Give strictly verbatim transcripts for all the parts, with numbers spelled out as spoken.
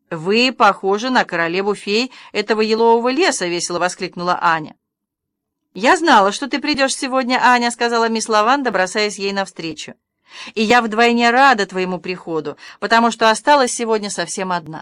«Вы похожи на королеву-фей этого елового леса!» — весело воскликнула Аня. «Я знала, что ты придешь сегодня, Аня», — сказала мисс Лаванда, бросаясь ей навстречу. «И я вдвойне рада твоему приходу, потому что осталась сегодня совсем одна».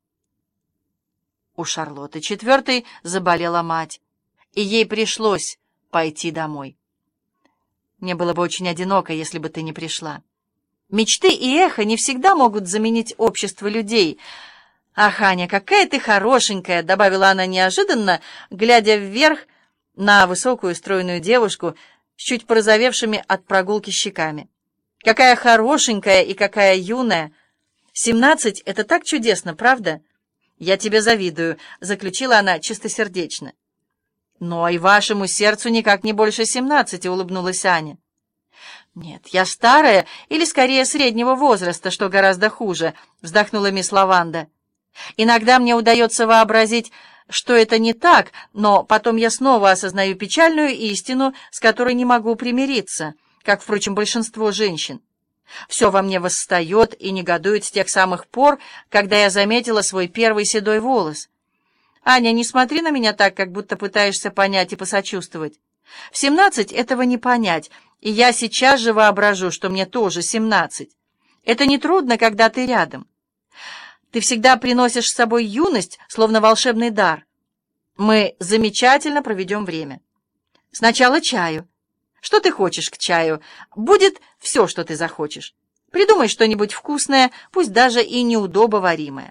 У Шарлотты четвертой заболела мать, и ей пришлось пойти домой. «Мне было бы очень одиноко, если бы ты не пришла. Мечты и эхо не всегда могут заменить общество людей». «Ах, Аня, какая ты хорошенькая!» — добавила она неожиданно, глядя вверх на высокую стройную девушку с чуть порозовевшими от прогулки щеками. «Какая хорошенькая и какая юная! Семнадцать — это так чудесно, правда? Я тебе завидую», — заключила она чистосердечно. «Но и вашему сердцу никак не больше семнадцати», — улыбнулась Аня. «Нет, я старая или, скорее, среднего возраста, что гораздо хуже», — вздохнула мисс Лаванда. «Иногда мне удается вообразить, что это не так, но потом я снова осознаю печальную истину, с которой не могу примириться, как, впрочем, большинство женщин. Все во мне восстает и негодует с тех самых пор, когда я заметила свой первый седой волос. Аня, не смотри на меня так, как будто пытаешься понять и посочувствовать. В семнадцать этого не понять, и я сейчас же воображу, что мне тоже семнадцать. Это нетрудно, когда ты рядом. Ты всегда приносишь с собой юность, словно волшебный дар. Мы замечательно проведем время. Сначала чаю. Что ты хочешь к чаю? Будет все, что ты захочешь. Придумай что-нибудь вкусное, пусть даже и неудобоваримое».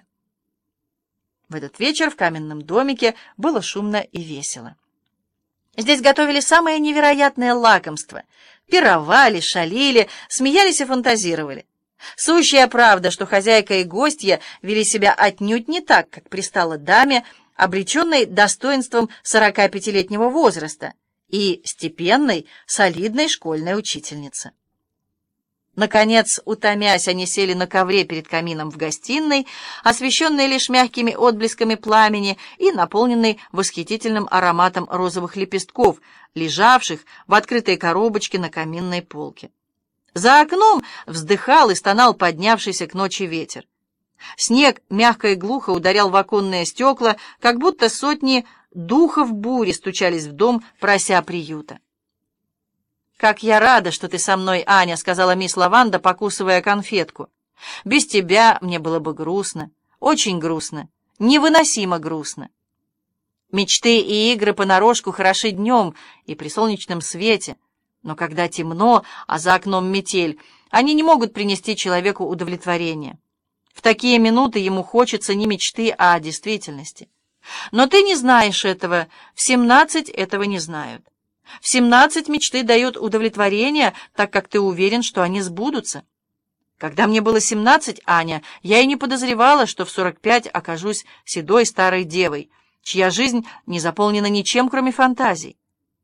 В этот вечер в каменном домике было шумно и весело. Здесь готовили самые невероятные лакомства. Пировали, шалили, смеялись и фантазировали. Сущая правда, что хозяйка и гостья вели себя отнюдь не так, как пристало даме, облеченной достоинством сорокапятилетнего возраста и степенной, солидной школьной учительницы. Наконец, утомясь, они сели на ковре перед камином в гостиной, освещенной лишь мягкими отблесками пламени и наполненной восхитительным ароматом розовых лепестков, лежавших в открытой коробочке на каминной полке. За окном вздыхал и стонал поднявшийся к ночи ветер. Снег мягко и глухо ударял в оконные стекла, как будто сотни духов бури стучались в дом, прося приюта. «Как я рада, что ты со мной, Аня», — сказала мисс Лаванда, покусывая конфетку. «Без тебя мне было бы грустно, очень грустно, невыносимо грустно. Мечты и игры понарошку хороши днем и при солнечном свете, но когда темно, а за окном метель, они не могут принести человеку удовлетворения. В такие минуты ему хочется не мечты, а действительности. Но ты не знаешь этого, в семнадцать этого не знают. В семнадцать мечты дают удовлетворение, так как ты уверен, что они сбудутся. Когда мне было семнадцать, Аня, я и не подозревала, что в сорок пять окажусь седой старой девой, чья жизнь не заполнена ничем, кроме фантазий».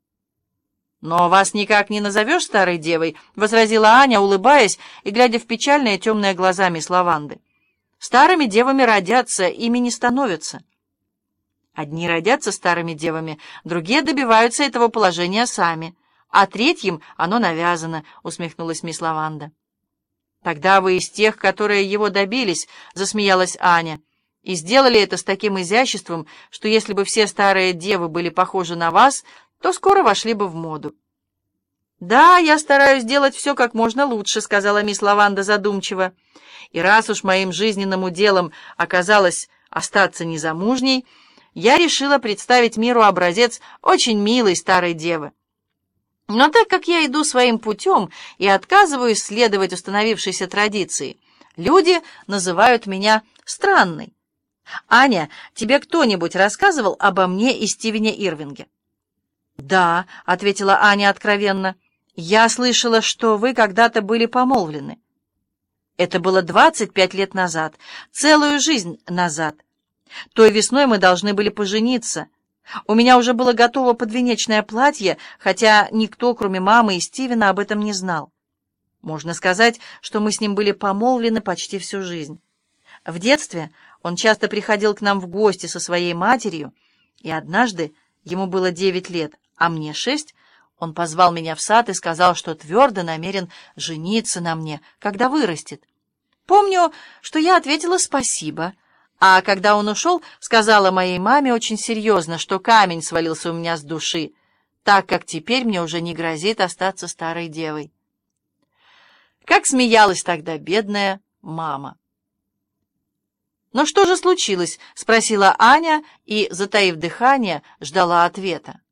«Но вас никак не назовешь старой девой», — возразила Аня, улыбаясь и глядя в печальные темные глаза мисс Лаванды. «Старыми девами родятся, ими не становятся». «Одни родятся старыми девами, другие добиваются этого положения сами, а третьим оно навязано», — усмехнулась мисс Лаванда. «Тогда вы из тех, которые его добились», — засмеялась Аня, «и сделали это с таким изяществом, что если бы все старые девы были похожи на вас, то скоро вошли бы в моду». «Да, я стараюсь делать все как можно лучше», — сказала мисс Лаванда задумчиво. «И раз уж моим жизненным уделом оказалось остаться незамужней, я решила представить миру образец очень милой старой девы. Но так как я иду своим путем и отказываюсь следовать установившейся традиции, люди называют меня странной. Аня, тебе кто-нибудь рассказывал обо мне и Стивене Ирвинге?» «Да», — ответила Аня откровенно, — «я слышала, что вы когда-то были помолвлены». «Это было двадцать пять лет назад, целую жизнь назад. Той весной мы должны были пожениться. У меня уже было готово подвенечное платье, хотя никто, кроме мамы и Стивена, об этом не знал. Можно сказать, что мы с ним были помолвлены почти всю жизнь. В детстве он часто приходил к нам в гости со своей матерью, и однажды, ему было девять лет, а мне шесть, он позвал меня в сад и сказал, что твердо намерен жениться на мне, когда вырастет. Помню, что я ответила «спасибо», А когда он ушел, сказала моей маме очень серьезно, что камень свалился у меня с души, так как теперь мне уже не грозит остаться старой девой. Как смеялась тогда бедная мама. «Ну что же случилось?» — спросила Аня и, затаив дыхание, ждала ответа.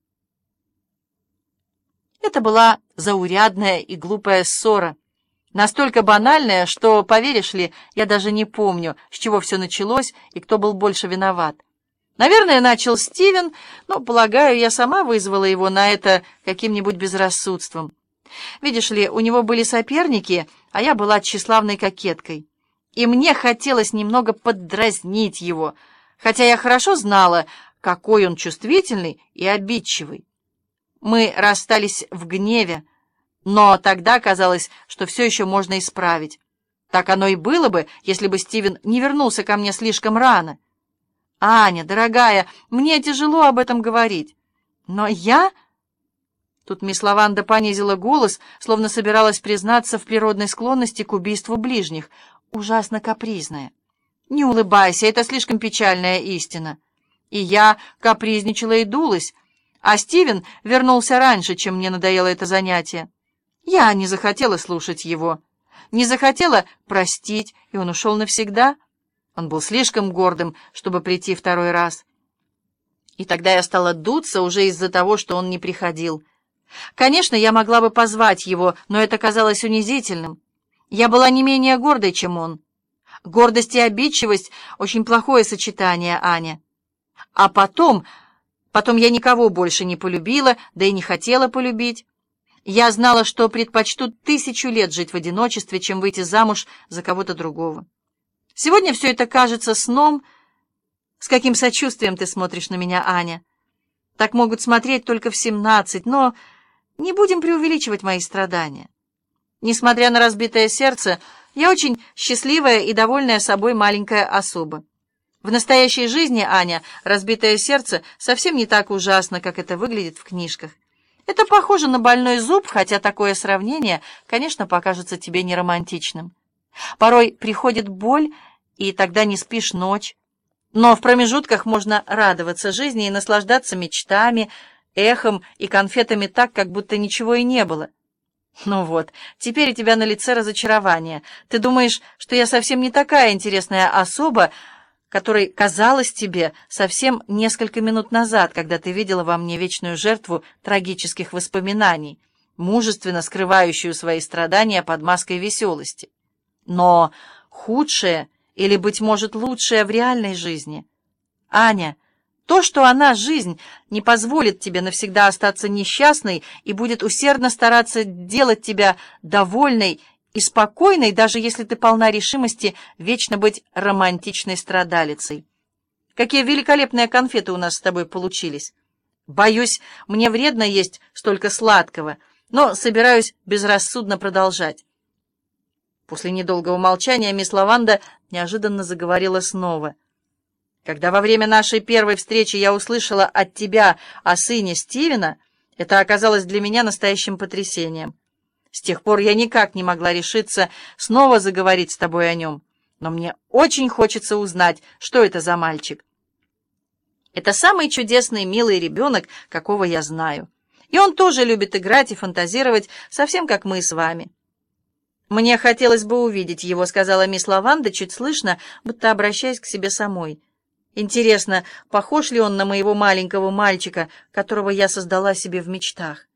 Это была заурядная и глупая ссора, настолько банальная, что, поверишь ли, я даже не помню, с чего все началось и кто был больше виноват. Наверное, начал Стивен, но, полагаю, я сама вызвала его на это каким-нибудь безрассудством. Видишь ли, у него были соперники, а я была тщеславной кокеткой. И мне хотелось немного поддразнить его, хотя я хорошо знала, какой он чувствительный и обидчивый. Мы расстались в гневе, но тогда казалось, что все еще можно исправить. Так оно и было бы, если бы Стивен не вернулся ко мне слишком рано. Аня, дорогая, мне тяжело об этом говорить, но я... Тут мисс Лаванда понизила голос, словно собиралась признаться в природной склонности к убийству ближних. Ужасно капризная. Не улыбайся, это слишком печальная истина. И я капризничала и дулась, а Стивен вернулся раньше, чем мне надоело это занятие. Я не захотела слушать его, не захотела простить, и он ушел навсегда. Он был слишком гордым, чтобы прийти второй раз. И тогда я стала дуться уже из-за того, что он не приходил. Конечно, я могла бы позвать его, но это казалось унизительным. Я была не менее гордой, чем он. Гордость и обидчивость — очень плохое сочетание, Аня. А потом... Потом я никого больше не полюбила, да и не хотела полюбить. Я знала, что предпочту тысячу лет жить в одиночестве, чем выйти замуж за кого-то другого. Сегодня все это кажется сном. С каким сочувствием ты смотришь на меня, Аня? Так могут смотреть только в семнадцать, но не будем преувеличивать мои страдания. Несмотря на разбитое сердце, я очень счастливая и довольная собой маленькая особа. В настоящей жизни, Аня, разбитое сердце совсем не так ужасно, как это выглядит в книжках. Это похоже на больной зуб, хотя такое сравнение, конечно, покажется тебе неромантичным. Порой приходит боль, и тогда не спишь ночь. Но в промежутках можно радоваться жизни и наслаждаться мечтами, эхом и конфетами так, как будто ничего и не было. Ну вот, теперь у тебя на лице разочарование. Ты думаешь, что я совсем не такая интересная особа, которой казалась тебе совсем несколько минут назад, когда ты видела во мне вечную жертву трагических воспоминаний, мужественно скрывающую свои страдания под маской веселости. Но худшее или, быть может, лучшее в реальной жизни. Аня, то, что она, жизнь, не позволит тебе навсегда остаться несчастной и будет усердно стараться делать тебя довольной и спокойной, даже если ты полна решимости вечно быть романтичной страдалицей. Какие великолепные конфеты у нас с тобой получились. Боюсь, мне вредно есть столько сладкого, но собираюсь безрассудно продолжать. После недолгого молчания мисс Лаванда неожиданно заговорила снова. Когда во время нашей первой встречи я услышала от тебя о сыне Стивена, это оказалось для меня настоящим потрясением. С тех пор я никак не могла решиться снова заговорить с тобой о нем, но мне очень хочется узнать, что это за мальчик. Это самый чудесный, милый ребенок, какого я знаю. И он тоже любит играть и фантазировать, совсем как мы с вами. «Мне хотелось бы увидеть его», — сказала мисс Лаванда, чуть слышно, будто обращаясь к себе самой. «Интересно, похож ли он на моего маленького мальчика, которого я создала себе в мечтах?»